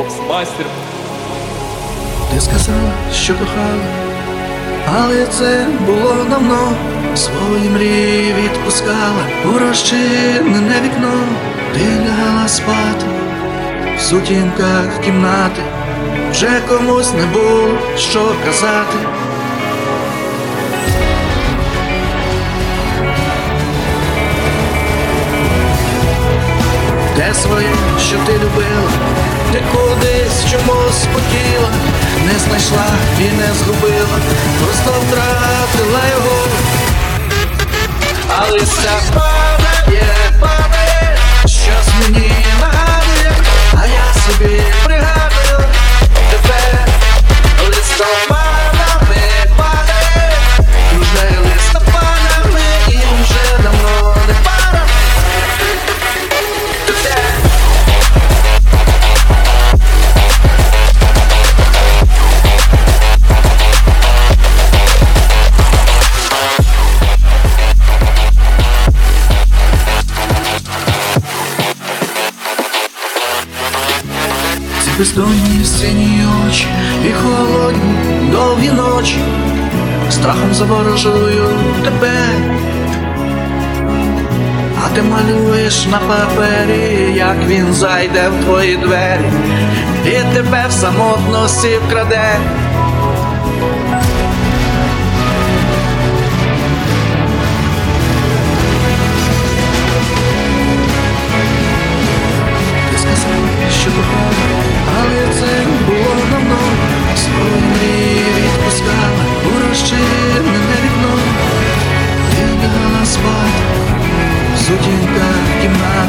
боксмастер. Ти сказала, що кохала, але це було давно. Свої мрії відпускала у розчинене вікно. Ти лягала спати в сутінках кімнати, вже комусь не було що казати. Те своє, що ти любила, ти кудись чомусь хотіла, не знайшла і не згубила, просто втратила його. Але листя падає, щось мені нагадує, а я собі пригадую тебе. Листопадами падає, вже листопадами, і вже давно не пара. Бездонні сині очі і холодні довгі ночі, страхом заворожую тебе, а ти малюєш на папері, як він зайде в твої двері і тебе в самотності вкраде. Ти сказала, що кохала, але це було давно. Свої мрії відпускала у розчинене вікно. Ти лягала спати в сутінках кімнати,